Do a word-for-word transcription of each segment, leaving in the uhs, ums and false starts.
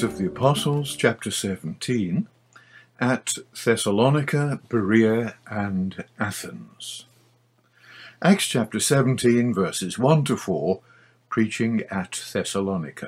Acts of the Apostles, chapter seventeen, at Thessalonica, Berea, and Athens. Acts chapter seventeen, verses one to four, preaching at Thessalonica.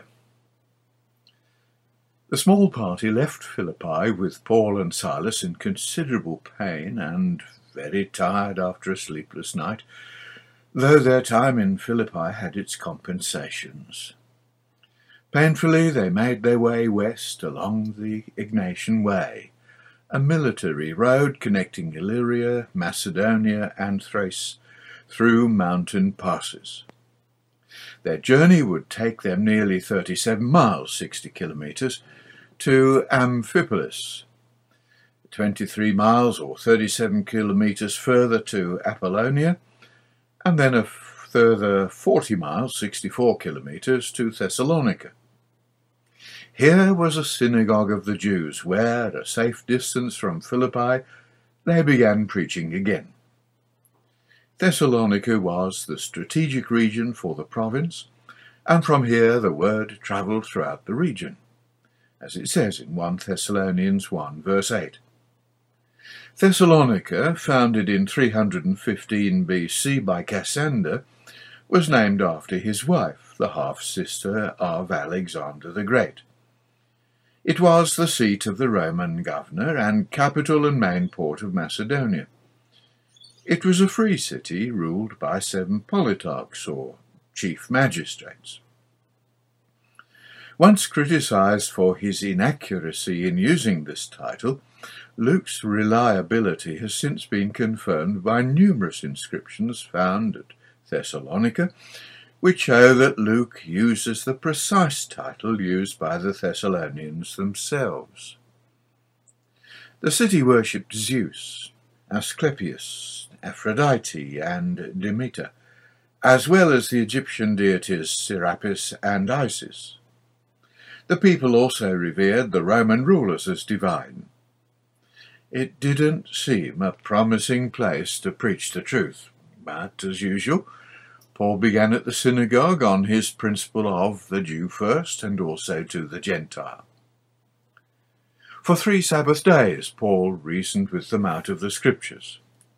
The small party left Philippi with Paul and Silas in considerable pain and very tired after a sleepless night, though their time in Philippi had its compensations. Painfully they made their way west along the Egnatian Way, a military road connecting Illyria, Macedonia, and Thrace through mountain passes. Their journey would take them nearly thirty-seven miles, sixty kilometres, to Amphipolis, twenty-three miles or thirty-seven kilometres further to Apollonia, and then a further forty miles, sixty-four kilometres, to Thessalonica. Here was a synagogue of the Jews, where, at a safe distance from Philippi, they began preaching again. Thessalonica was the strategic region for the province, and from here the word travelled throughout the region, as it says in First Thessalonians one, verse eight. Thessalonica, founded in three hundred fifteen B C by Cassander, was named after his wife, the half-sister of Alexander the Great. It was the seat of the Roman governor and capital and main port of Macedonia. It was a free city ruled by seven politarchs, or chief magistrates. Once criticized for his inaccuracy in using this title, Luke's reliability has since been confirmed by numerous inscriptions found at Thessalonica, which show that Luke uses the precise title used by the Thessalonians themselves. The city worshipped Zeus, Asclepius, Aphrodite, and Demeter, as well as the Egyptian deities Serapis and Isis. The people also revered the Roman rulers as divine. It didn't seem a promising place to preach the truth, but, as usual, Paul began at the synagogue on his principle of the Jew first and also to the Gentile. For three Sabbath days Paul reasoned with them out of the Scriptures.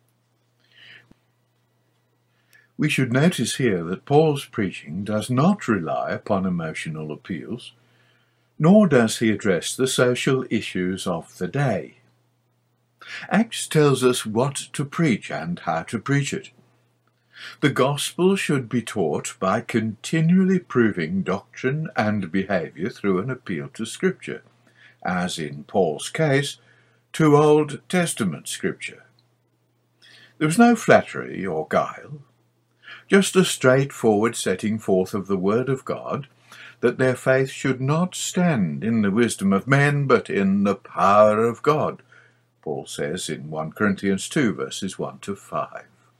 We should notice here that Paul's preaching does not rely upon emotional appeals, nor does he address the social issues of the day. Acts tells us what to preach and how to preach it. The gospel should be taught by continually proving doctrine and behaviour through an appeal to Scripture, as in Paul's case, to Old Testament Scripture. There was no flattery or guile, just a straightforward setting forth of the Word of God, that their faith should not stand in the wisdom of men, but in the power of God, Paul says in First Corinthians two, verses one to five.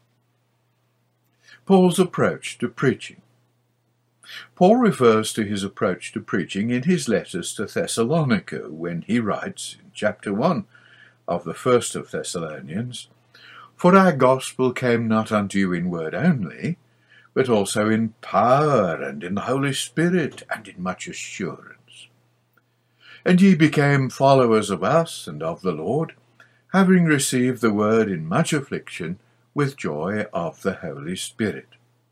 Paul's approach to preaching. Paul refers to his approach to preaching in his letters to Thessalonica, when he writes in chapter one of the first of Thessalonians, "For our gospel came not unto you in word only, but also in power, and in the Holy Spirit, and in much assurance. And ye became followers of us and of the Lord, having received the word in much affliction, with joy of the Holy Spirit.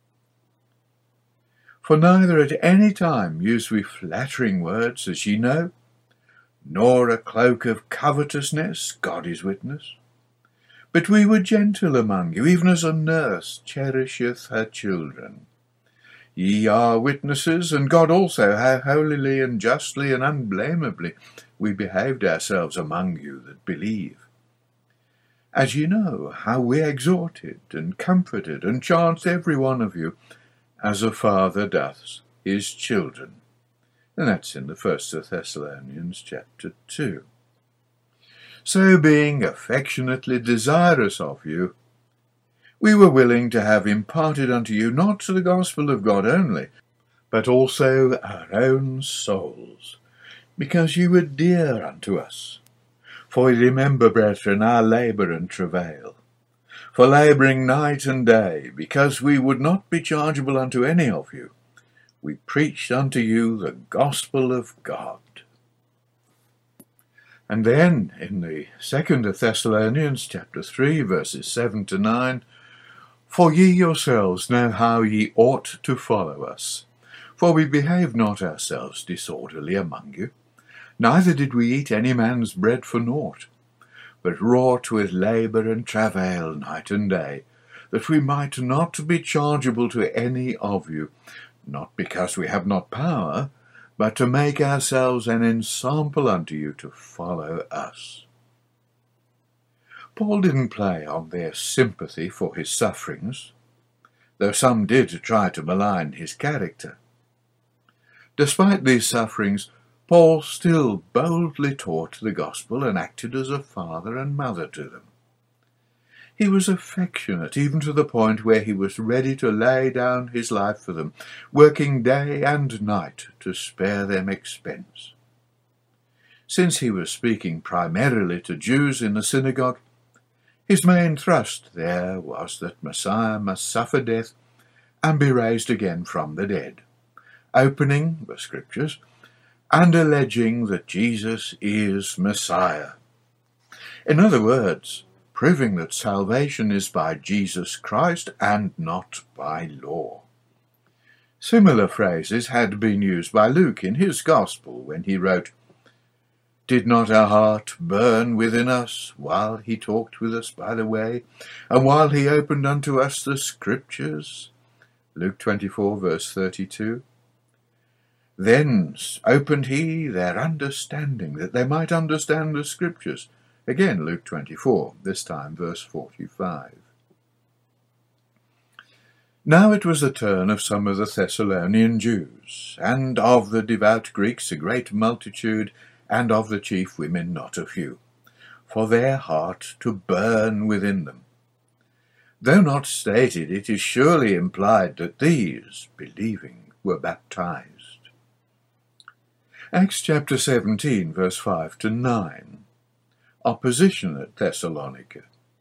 For neither at any time use we flattering words, as ye know, nor a cloak of covetousness, God is witness. But we were gentle among you, even as a nurse cherisheth her children. Ye are witnesses, and God also, how holily and justly and unblameably we behaved ourselves among you that believe. As ye know, how we exhorted and comforted and charged every one of you, as a father doth his children." And that's in the first of Thessalonians chapter two. So, being affectionately desirous of you, we were willing to have imparted unto you not the gospel of God only, but also our own souls, because ye were dear unto us. For remember, brethren, our labour and travail, for labouring night and day, because we would not be chargeable unto any of you, we preached unto you the gospel of God. And then in the second of Thessalonians chapter three, verses seven to nine, "For ye yourselves know how ye ought to follow us. For we behaved not ourselves disorderly among you, neither did we eat any man's bread for naught, but wrought with labour and travail night and day, that we might not be chargeable to any of you, not because we have not power, but to make ourselves an ensample unto you to follow us." Paul didn't play on their sympathy for his sufferings, though some did try to malign his character. Despite these sufferings, Paul still boldly taught the gospel and acted as a father and mother to them. He was affectionate even to the point where he was ready to lay down his life for them, working day and night to spare them expense. Since he was speaking primarily to Jews in the synagogue, his main thrust there was that Messiah must suffer death and be raised again from the dead, opening the Scriptures and alleging that Jesus is Messiah. In other words, proving that salvation is by Jesus Christ and not by law. Similar phrases had been used by Luke in his Gospel when he wrote, "Did not our heart burn within us while he talked with us by the way, and while he opened unto us the Scriptures?" Luke twenty-four, verse thirty-two. "Then opened he their understanding, that they might understand the Scriptures." Again, Luke twenty-four, this time verse forty-five. Now it was the turn of some of the Thessalonian Jews, and of the devout Greeks a great multitude, and of the chief women not a few, for their heart to burn within them. Though not stated, it is surely implied that these, believing, were baptized. Acts chapter seventeen, verse five to nine. Opposition at Thessalonica.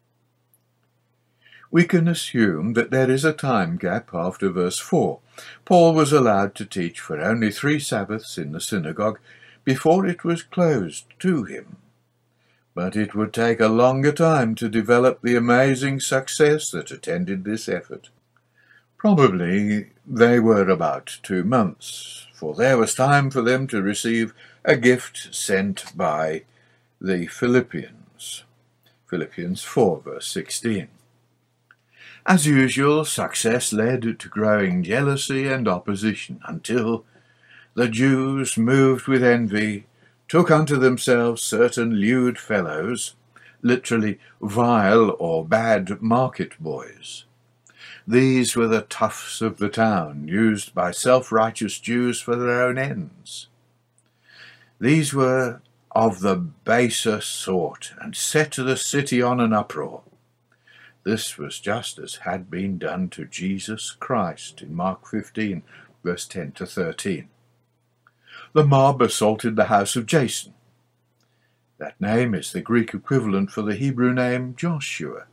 We can assume that there is a time gap after verse four. Paul was allowed to teach for only three Sabbaths in the synagogue before it was closed to him. But it would take a longer time to develop the amazing success that attended this effort. Probably they were about two months, for there was time for them to receive a gift sent by the Philippians. Philippians four, verse sixteen. As usual, success led to growing jealousy and opposition, until the Jews, moved with envy, took unto themselves certain lewd fellows, literally vile or bad market boys. These were the toughs of the town, used by self-righteous Jews for their own ends. These were of the baser sort, and set the city on an uproar. This was just as had been done to Jesus Christ in Mark fifteen, verse ten to thirteen. The mob assaulted the house of Jason. That name is the Greek equivalent for the Hebrew name Joshua.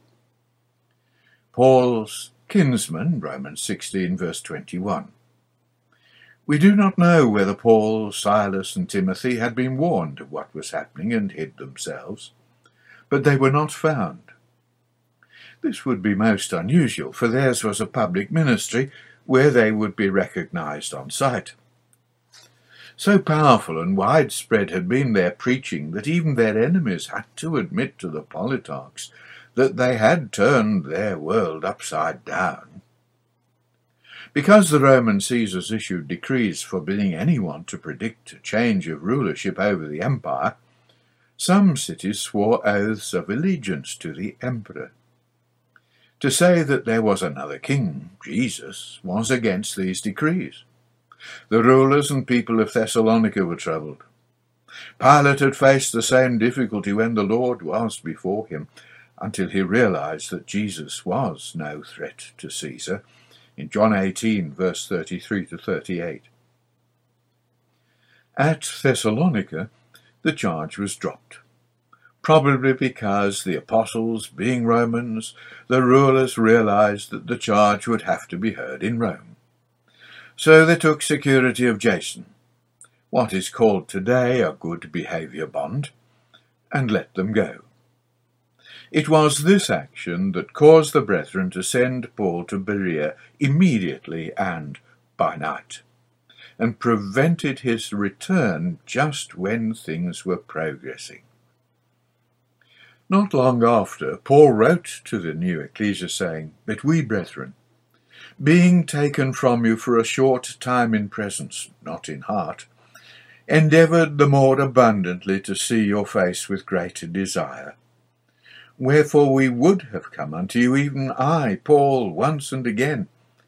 Paul's kinsman, Romans sixteen, verse twenty-one. We do not know whether Paul, Silas, and Timothy had been warned of what was happening and hid themselves, but they were not found. This would be most unusual, for theirs was a public ministry where they would be recognized on sight. So powerful and widespread had been their preaching that even their enemies had to admit to the politarchs that they had turned their world upside down. Because the Roman Caesars issued decrees forbidding anyone to predict a change of rulership over the empire, some cities swore oaths of allegiance to the emperor. To say that there was another king, Jesus, was against these decrees. The rulers and people of Thessalonica were troubled. Pilate had faced the same difficulty when the Lord was before him, until he realized that Jesus was no threat to Caesar, in John eighteen, verse thirty-three to thirty-eight. At Thessalonica, the charge was dropped, probably because the apostles, being Romans, the rulers realized that the charge would have to be heard in Rome. So they took security of Jason, what is called today a good behaviour bond, and let them go. It was this action that caused the brethren to send Paul to Berea immediately and by night, and prevented his return just when things were progressing. Not long after, Paul wrote to the new ecclesia, saying, "But we, brethren, being taken from you for a short time in presence, not in heart, endeavoured the more abundantly to see your face with greater desire. Wherefore we would have come unto you, even I, Paul, once and again.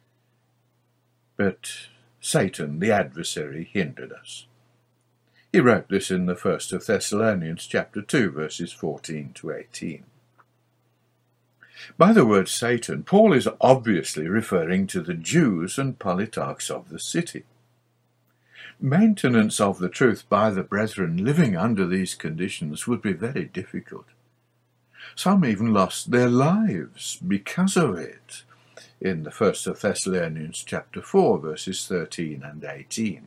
But Satan, the adversary, hindered us." He wrote this in the first of Thessalonians chapter two, verses fourteen to eighteen. By the word Satan, Paul is obviously referring to the Jews and politarchs of the city. Maintenance of the truth by the brethren living under these conditions would be very difficult. Some even lost their lives because of it, in the first of Thessalonians chapter four, verses thirteen and eighteen.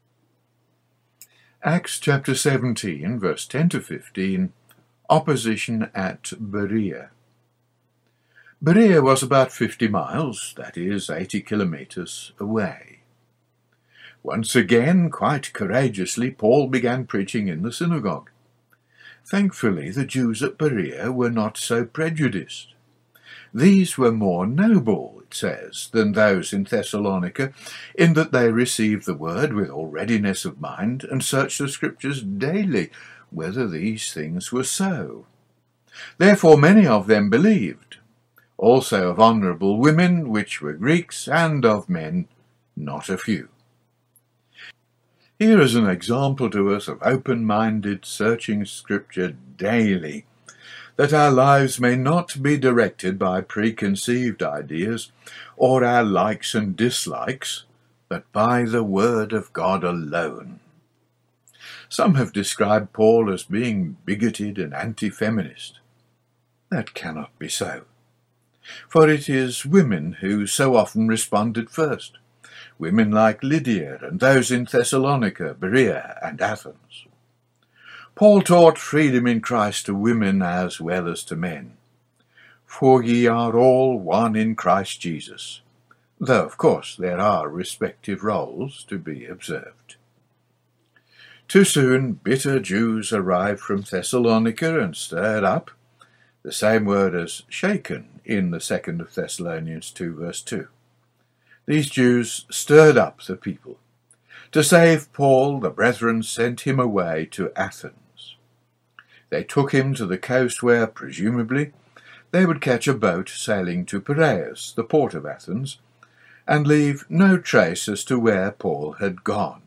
Acts chapter seventeen, verse ten to fifteen, opposition at Berea. Berea was about fifty miles, that is, eighty kilometres, away. Once again, quite courageously, Paul began preaching in the synagogue. Thankfully, the Jews at Berea were not so prejudiced. These were more noble, it says, than those in Thessalonica, in that they received the word with all readiness of mind, and searched the Scriptures daily, whether these things were so. Therefore many of them believed, also of honourable women, which were Greeks, and of men, not a few. Here is an example to us of open-minded, searching Scripture daily, that our lives may not be directed by preconceived ideas or our likes and dislikes, but by the Word of God alone. Some have described Paul as being bigoted and anti-feminist. That cannot be so, for it is women who so often responded first, women like Lydia and those in Thessalonica, Berea, and Athens. Paul taught freedom in Christ to women as well as to men. For ye are all one in Christ Jesus, though of course there are respective roles to be observed. Too soon bitter Jews arrived from Thessalonica and stirred up, the same word as shaken in the second of Thessalonians two, verse two. These Jews stirred up the people. To save Paul, the brethren sent him away to Athens. They took him to the coast where, presumably, they would catch a boat sailing to Piraeus, the port of Athens, and leave no trace as to where Paul had gone.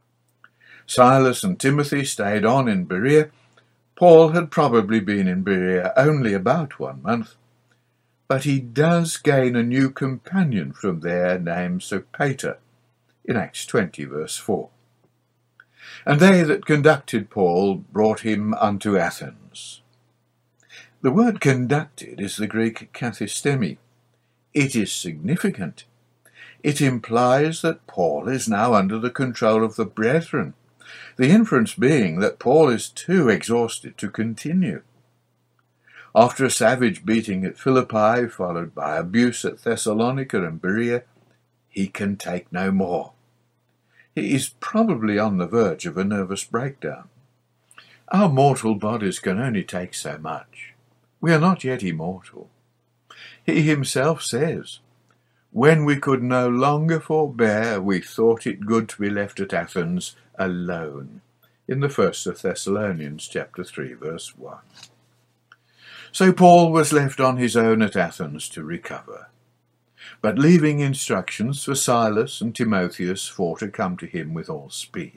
Silas and Timothy stayed on in Berea. Paul had probably been in Berea only about one month, but he does gain a new companion from there named Sopater, in Acts twenty, verse four. And they that conducted Paul brought him unto Athens. The word conducted is the Greek kathistemi. It is significant. It implies that Paul is now under the control of the brethren, the inference being that Paul is too exhausted to continue. After a savage beating at Philippi, followed by abuse at Thessalonica and Berea, he can take no more. He is probably on the verge of a nervous breakdown. Our mortal bodies can only take so much. We are not yet immortal. He himself says, "When we could no longer forbear, we thought it good to be left at Athens alone," in the first of Thessalonians chapter three, verse one. So Paul was left on his own at Athens to recover, but leaving instructions for Silas and Timotheus for to come to him with all speed.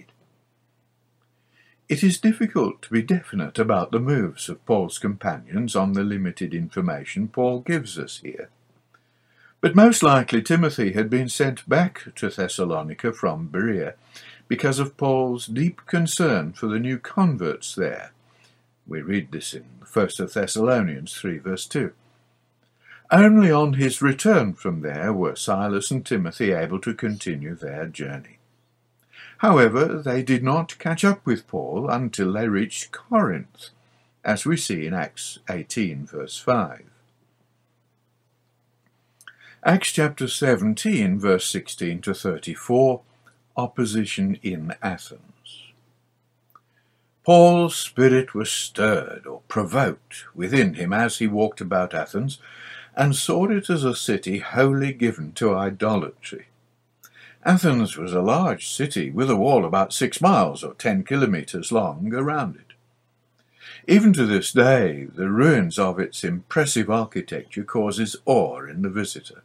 It is difficult to be definite about the moves of Paul's companions on the limited information Paul gives us here. But most likely Timothy had been sent back to Thessalonica from Berea because of Paul's deep concern for the new converts there. We read this in the first of Thessalonians three, verse two. Only on his return from there were Silas and Timothy able to continue their journey. However, they did not catch up with Paul until they reached Corinth, as we see in Acts eighteen, verse five. Acts chapter seventeen, verse sixteen to thirty-four, opposition in Athens. Paul's spirit was stirred or provoked within him as he walked about Athens, and saw it as a city wholly given to idolatry. Athens was a large city with a wall about six miles or ten kilometres long around it. Even to this day, the ruins of its impressive architecture causes awe in the visitor.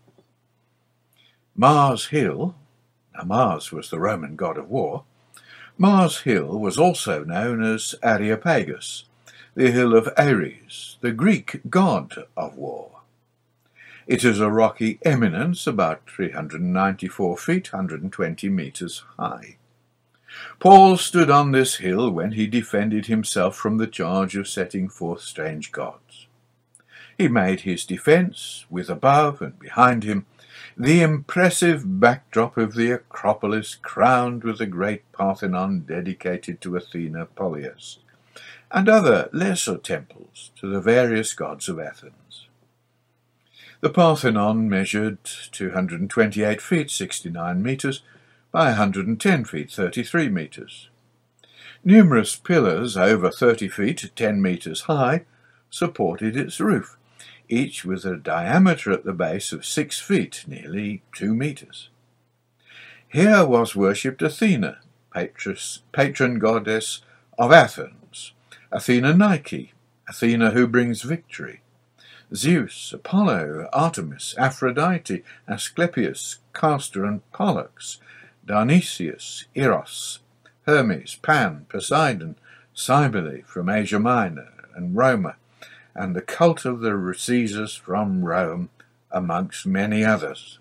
Mars Hill, now Mars was the Roman god of war, Mars Hill was also known as Areopagus, the hill of Ares, the Greek god of war. It is a rocky eminence about three hundred ninety-four feet, one hundred twenty metres high. Paul stood on this hill when he defended himself from the charge of setting forth strange gods. He made his defence, with above and behind him the impressive backdrop of the Acropolis, crowned with the great Parthenon dedicated to Athena Polias, and other lesser temples to the various gods of Athens. The Parthenon measured two hundred twenty-eight feet, sixty-nine metres, by one hundred ten feet, thirty-three metres. Numerous pillars over thirty feet, ten metres high, supported its roof, each with a diameter at the base of six feet, nearly two metres. Here was worshipped Athena, patris, patron goddess of Athens, Athena Nike, Athena who brings victory, Zeus, Apollo, Artemis, Aphrodite, Asclepius, Castor and Pollux, Dionysius, Eros, Hermes, Pan, Poseidon, Cybele from Asia Minor and Roma, and the cult of the Caesars from Rome, amongst many others.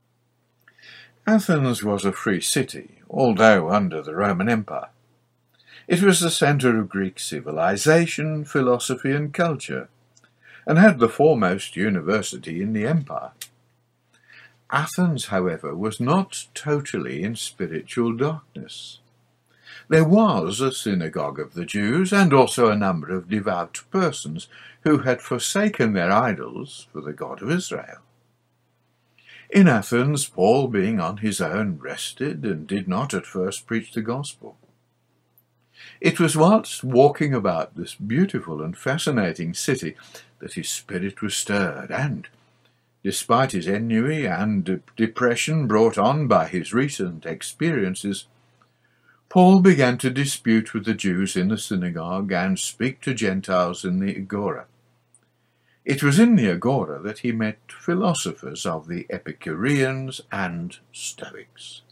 Athens was a free city, although under the Roman Empire. It was the centre of Greek civilization, philosophy and culture, and had the foremost university in the empire. Athens, however, was not totally in spiritual darkness. There was a synagogue of the Jews, and also a number of devout persons who had forsaken their idols for the God of Israel. In Athens, Paul, being on his own, rested and did not at first preach the gospel. It was whilst walking about this beautiful and fascinating city that his spirit was stirred, and, despite his ennui and de- depression brought on by his recent experiences, Paul began to dispute with the Jews in the synagogue and speak to Gentiles in the agora. It was in the agora that he met philosophers of the Epicureans and Stoics.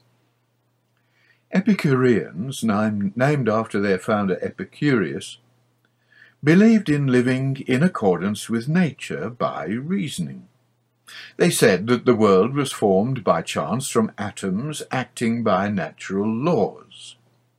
Epicureans, named after their founder Epicurus, believed in living in accordance with nature by reasoning. They said that the world was formed by chance from atoms acting by natural laws.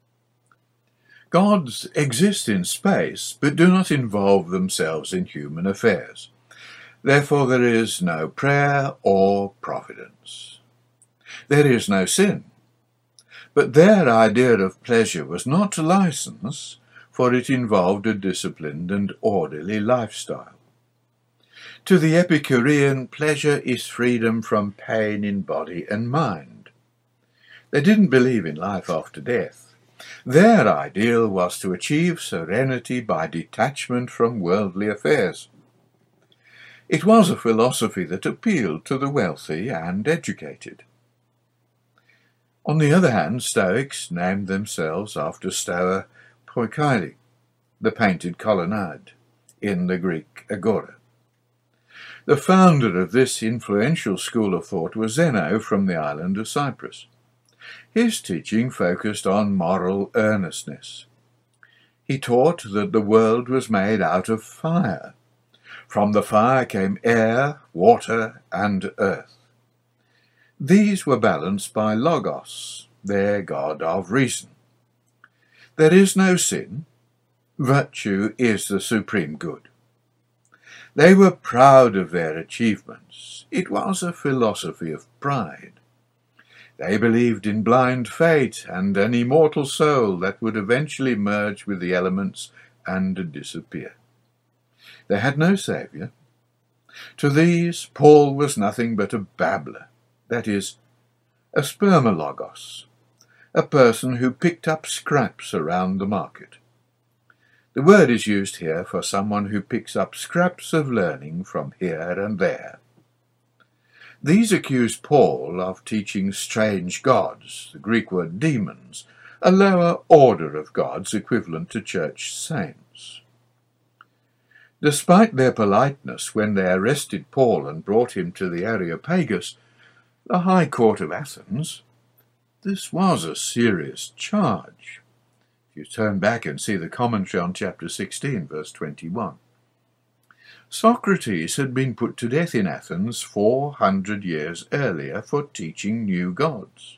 Gods exist in space, but do not involve themselves in human affairs. Therefore there is no prayer or providence. There is no sin. But their idea of pleasure was not license, for it involved a disciplined and orderly lifestyle. To the Epicurean, pleasure is freedom from pain in body and mind. They didn't believe in life after death. Their ideal was to achieve serenity by detachment from worldly affairs. It was a philosophy that appealed to the wealthy and educated. On the other hand, Stoics named themselves after Stoa Poikile, the painted colonnade, in the Greek agora. The founder of this influential school of thought was Zeno from the island of Cyprus. His teaching focused on moral earnestness. He taught that the world was made out of fire. From the fire came air, water, and earth. These were balanced by Logos, their god of reason. There is no sin. Virtue is the supreme good. They were proud of their achievements. It was a philosophy of pride. They believed in blind fate and an immortal soul that would eventually merge with the elements and disappear. They had no saviour. To these, Paul was nothing but a babbler, that is, a spermologos, a person who picked up scraps around the market. The word is used here for someone who picks up scraps of learning from here and there. These accused Paul of teaching strange gods, the Greek word demons, a lower order of gods equivalent to church saints. Despite their politeness when they arrested Paul and brought him to the Areopagus, the High Court of Athens, this was a serious charge. If you turn back and see the commentary on chapter sixteen, verse twenty-one. Socrates had been put to death in Athens four hundred years earlier for teaching new gods.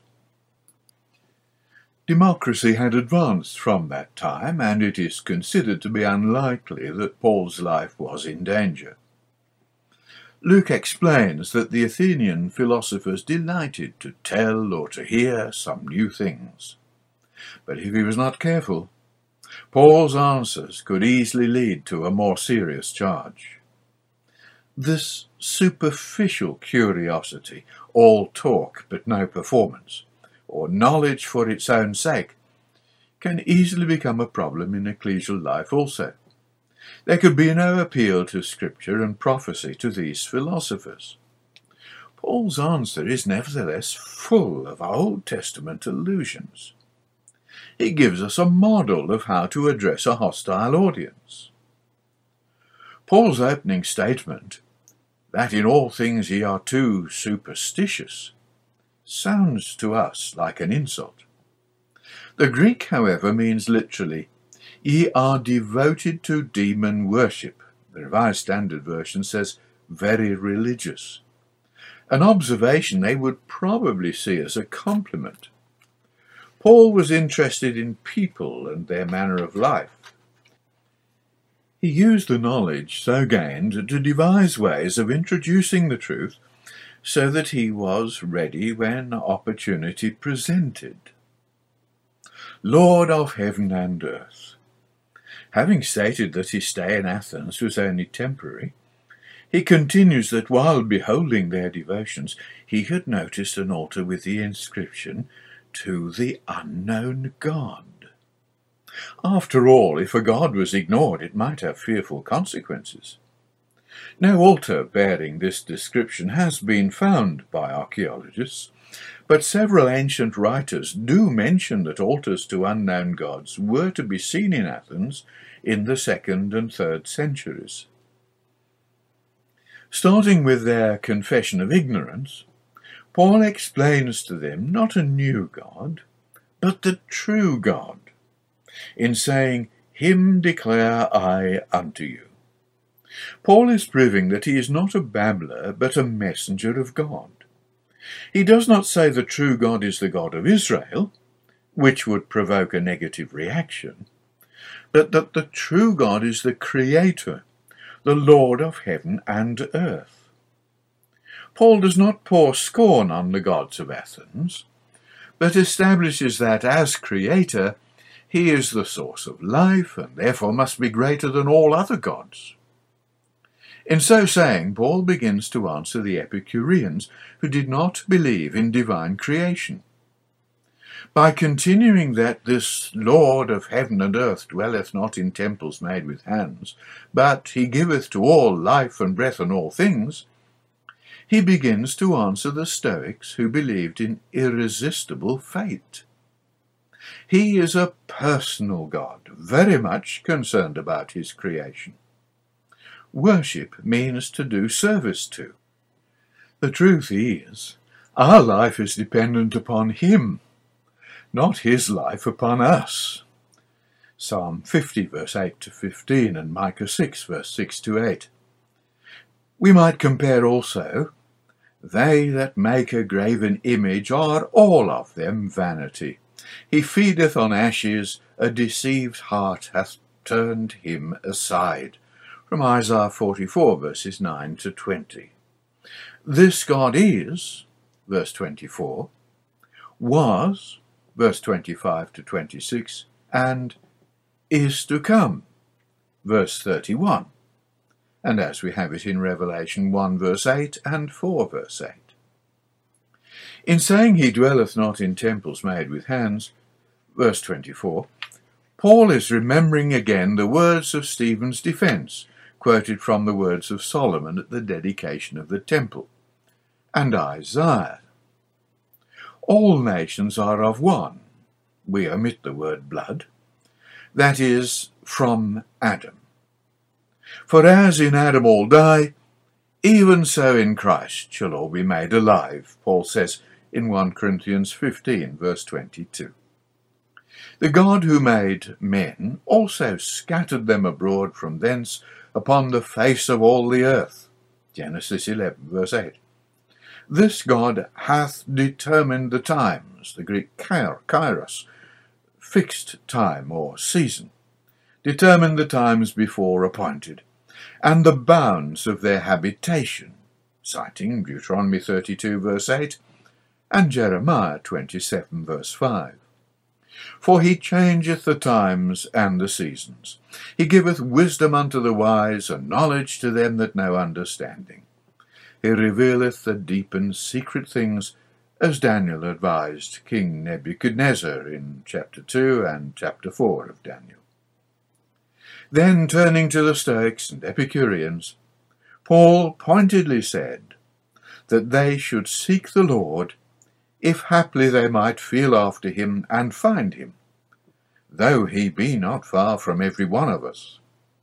Democracy had advanced from that time, and it is considered to be unlikely that Paul's life was in danger. Luke explains that the Athenian philosophers delighted to tell or to hear some new things. But if he was not careful, Paul's answers could easily lead to a more serious charge. This superficial curiosity, all talk but no performance, or knowledge for its own sake, can easily become a problem in ecclesial life also. There could be no appeal to Scripture and prophecy to these philosophers. Paul's answer is nevertheless full of Old Testament allusions. He gives us a model of how to address a hostile audience. Paul's opening statement, that in all things ye are too superstitious, sounds to us like an insult. The Greek, however, means literally, ye are devoted to demon worship. The Revised Standard Version says, very religious. An observation they would probably see as a compliment. Paul was interested in people and their manner of life. He used the knowledge so gained to devise ways of introducing the truth so that he was ready when opportunity presented. Lord of heaven and earth. Having stated that his stay in Athens was only temporary, he continues that while beholding their devotions, he had noticed an altar with the inscription, to the unknown God. After all, if a god was ignored, it might have fearful consequences. No altar bearing this description has been found by archaeologists, but several ancient writers do mention that altars to unknown gods were to be seen in Athens in the second and third centuries. Starting with their confession of ignorance, Paul explains to them not a new God, but the true God, in saying, Him declare I unto you. Paul is proving that he is not a babbler, but a messenger of God. He does not say the true God is the God of Israel, which would provoke a negative reaction, but that the true God is the Creator, the Lord of heaven and earth. Paul does not pour scorn on the gods of Athens, but establishes that as Creator, he is the source of life and therefore must be greater than all other gods. In so saying, Paul begins to answer the Epicureans who did not believe in divine creation. By continuing that this Lord of heaven and earth dwelleth not in temples made with hands, but he giveth to all life and breath and all things, he begins to answer the Stoics who believed in irresistible fate. He is a personal God, very much concerned about his creation. Worship means to do service to. The truth is, our life is dependent upon him, not his life upon us. Psalm fifty, verse eight to fifteen, and Micah six, verse six to eight. We might compare also, they that make a graven image are all of them vanity. He feedeth on ashes, a deceived heart hath turned him aside. From Isaiah forty-four, verses nine to twenty. This God is, verse twenty-four, was, verse twenty-five to twenty-six, and is to come, verse thirty-one. and as we have it in Revelation one verse eight and four verse eight. In saying he dwelleth not in temples made with hands, verse twenty-four, Paul is remembering again the words of Stephen's defence, quoted from the words of Solomon at the dedication of the temple, and Isaiah. All nations are of one, we omit the word blood, that is, from Adam. For as in Adam all die, even so in Christ shall all be made alive, Paul says in First Corinthians fifteen, verse twenty-two. The God who made men also scattered them abroad from thence upon the face of all the earth, Genesis eleven, verse eight. This God hath determined the times, the Greek kairos, fixed time or season, determined the times before appointed, and the bounds of their habitation, citing Deuteronomy thirty-two, verse eight, and Jeremiah twenty-seven, verse five. For he changeth the times and the seasons. He giveth wisdom unto the wise, and knowledge to them that know understanding. He revealeth the deep and secret things, as Daniel advised King Nebuchadnezzar in chapter two and chapter four of Daniel. Then, turning to the Stoics and Epicureans, Paul pointedly said that they should seek the Lord, if haply they might feel after him and find him, though he be not far from every one of us.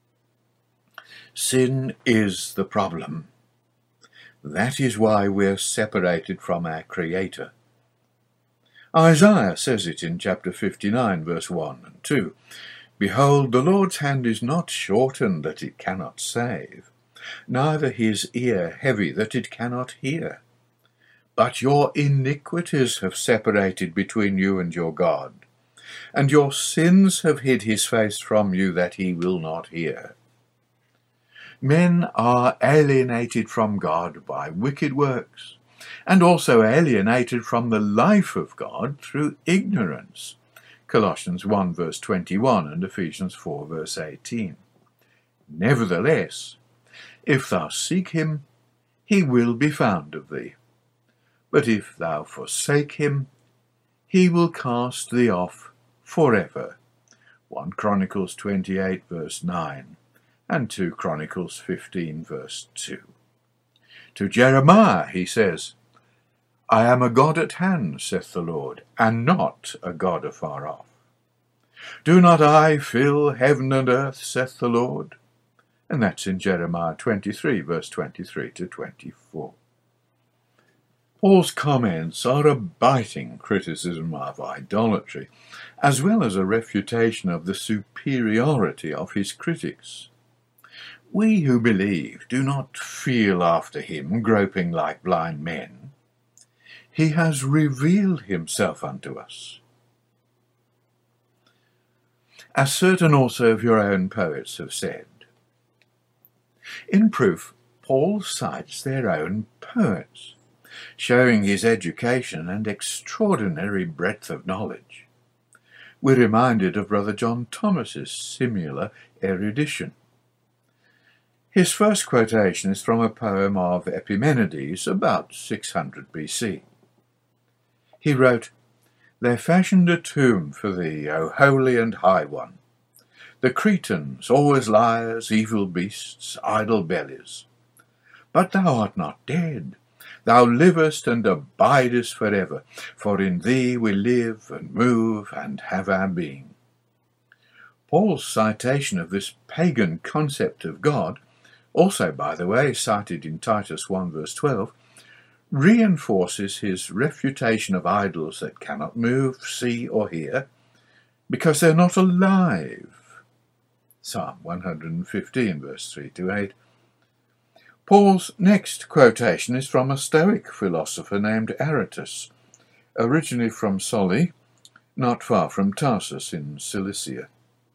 Sin is the problem. That is why we're separated from our Creator. Isaiah says it in chapter fifty-nine, verse one and two. Behold, the Lord's hand is not shortened that it cannot save, neither his ear heavy that it cannot hear. But your iniquities have separated between you and your God, and your sins have hid his face from you that he will not hear. Men are alienated from God by wicked works, and also alienated from the life of God through ignorance. Colossians one verse twenty-one and Ephesians four verse eighteen. Nevertheless, if thou seek him, he will be found of thee. But if thou forsake him, he will cast thee off forever. First Chronicles twenty-eight verse nine and Second Chronicles fifteen verse two. To Jeremiah he says, I am a God at hand, saith the Lord, and not a God afar off. Do not I fill heaven and earth, saith the Lord? And that's in Jeremiah twenty-three verse twenty-three to twenty-four. Paul's comments are a biting criticism of idolatry, as well as a refutation of the superiority of his critics. We who believe do not feel after him, groping like blind men. He has revealed himself unto us. As certain also of your own poets have said. In proof, Paul cites their own poets, showing his education and extraordinary breadth of knowledge. We're reminded of Brother John Thomas's similar erudition. His first quotation is from a poem of Epimenides about six hundred B C. He wrote, They fashioned a tomb for thee, O holy and high one. The Cretans, always liars, evil beasts, idle bellies. But thou art not dead. Thou livest and abidest for ever, for in thee we live and move and have our being. Paul's citation of this pagan concept of God, also, by the way, cited in Titus one verse twelve, reinforces his refutation of idols that cannot move, see, or hear, because they're not alive. Psalm one hundred fifteen, verse three to eight. Paul's next quotation is from a Stoic philosopher named Aratus, originally from Soli, not far from Tarsus in Cilicia.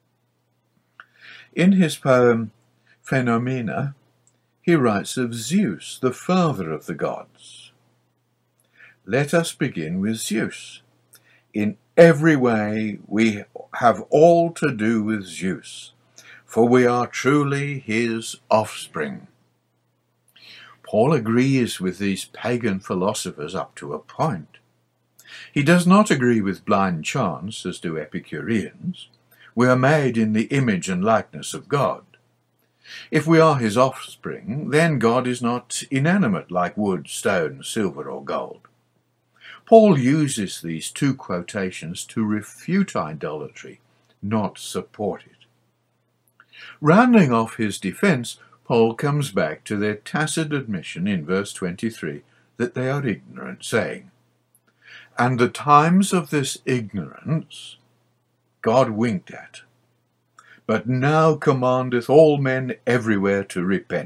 In his poem Phenomena, he writes of Zeus, the father of the gods. Let us begin with Zeus. In every way we have all to do with Zeus, for we are truly his offspring. Paul agrees with these pagan philosophers up to a point. He does not agree with blind chance, as do Epicureans. We are made in the image and likeness of God. If we are his offspring, then God is not inanimate like wood, stone, silver, or gold. Paul uses these two quotations to refute idolatry, not support it. Rounding off his defence, Paul comes back to their tacit admission in verse twenty-three that they are ignorant, saying, "And the times of this ignorance God winked at, but now commandeth all men everywhere to repent."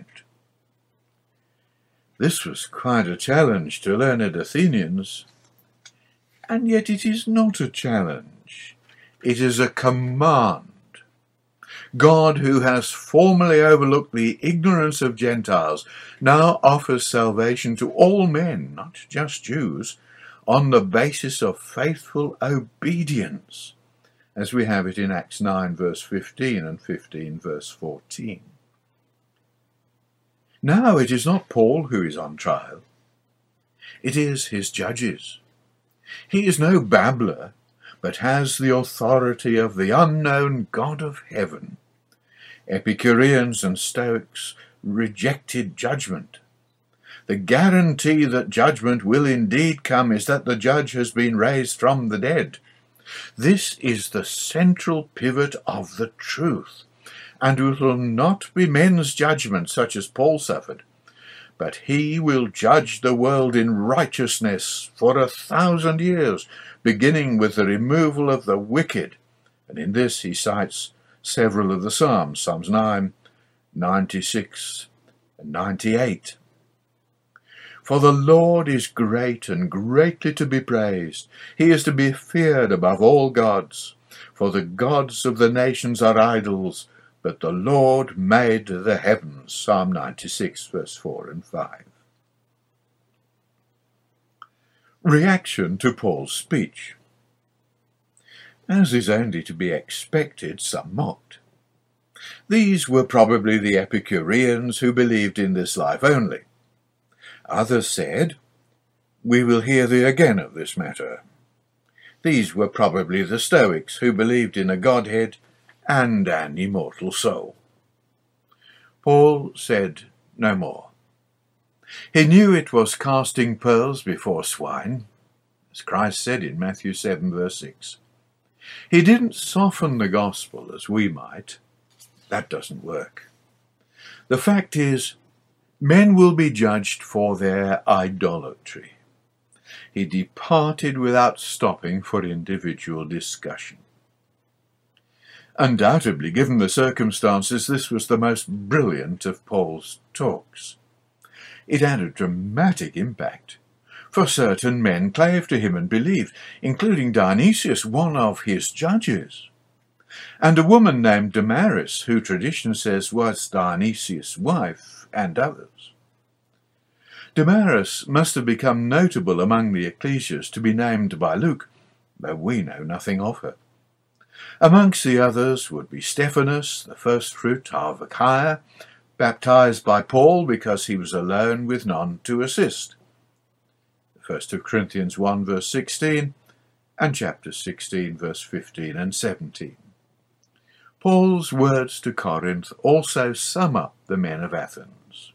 This was quite a challenge to learned Athenians, and yet it is not a challenge. It is a command. God, who has formerly overlooked the ignorance of Gentiles, now offers salvation to all men, not just Jews, on the basis of faithful obedience, as we have it in Acts nine, verse fifteen, and fifteen, verse fourteen. Now it is not Paul who is on trial. It is his judges. He is no babbler, but has the authority of the unknown God of heaven. Epicureans and Stoics rejected judgment. The guarantee that judgment will indeed come is that the judge has been raised from the dead. This is the central pivot of the truth, and it will not be men's judgment such as Paul suffered, but he will judge the world in righteousness for a thousand years, beginning with the removal of the wicked. And in this he cites several of the Psalms, Psalms nine, ninety-six, and ninety-eight. For the Lord is great and greatly to be praised. He is to be feared above all gods. For the gods of the nations are idols, but the Lord made the heavens. Psalm ninety-six, verse four and five. Reaction to Paul's speech. As is only to be expected, some mocked. These were probably the Epicureans who believed in this life only. Others said, "We will hear thee again of this matter." These were probably the Stoics who believed in a Godhead and an immortal soul. Paul said no more. He knew it was casting pearls before swine, as Christ said in Matthew seven, verse six. He didn't soften the gospel as we might. That doesn't work. The fact is, men will be judged for their idolatry. He departed without stopping for individual discussion. Undoubtedly, given the circumstances, this was the most brilliant of Paul's talks. It had a dramatic impact, for certain men clave to him and believed, including Dionysius, one of his judges, and a woman named Damaris, who tradition says was Dionysius' wife, and others. Damaris must have become notable among the ecclesias to be named by Luke, though we know nothing of her. Amongst the others would be Stephanus, the first fruit of Achaia, baptized by Paul because he was alone with none to assist. First Corinthians one, verse sixteen, and chapter sixteen, verse fifteen and seventeen. Paul's words to Corinth also sum up the men of Athens.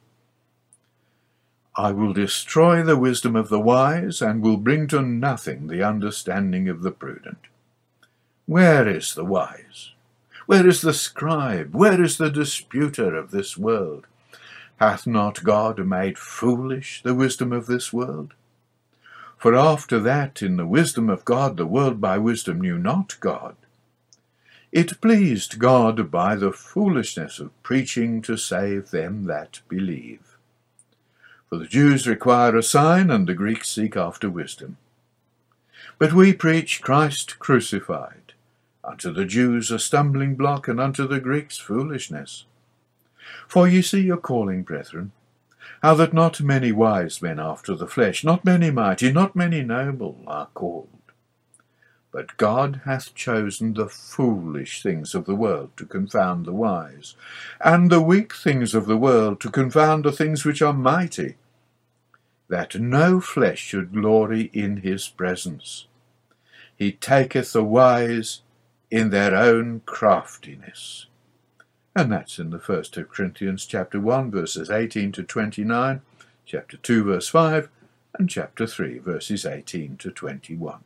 "I will destroy the wisdom of the wise, and will bring to nothing the understanding of the prudent." Where is the wise? Where is the scribe? Where is the disputer of this world? Hath not God made foolish the wisdom of this world? For after that, in the wisdom of God, the world by wisdom knew not God. It pleased God by the foolishness of preaching to save them that believe. For the Jews require a sign, and the Greeks seek after wisdom. But we preach Christ crucified, unto the Jews a stumbling block, and unto the Greeks foolishness. For ye see your calling, brethren, how that not many wise men after the flesh, not many mighty, not many noble are called. But God hath chosen the foolish things of the world to confound the wise, and the weak things of the world to confound the things which are mighty, that no flesh should glory in his presence. He taketh the wise in their own craftiness. And that's in the First of Corinthians chapter one, verses eighteen to twenty-nine, chapter two, verse five, and chapter three, verses eighteen to twenty-one.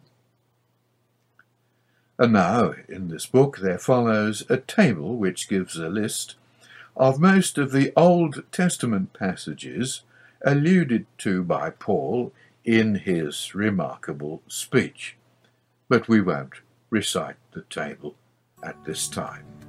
And now, in this book, there follows a table which gives a list of most of the Old Testament passages alluded to by Paul in his remarkable speech. But we won't recite the table at this time.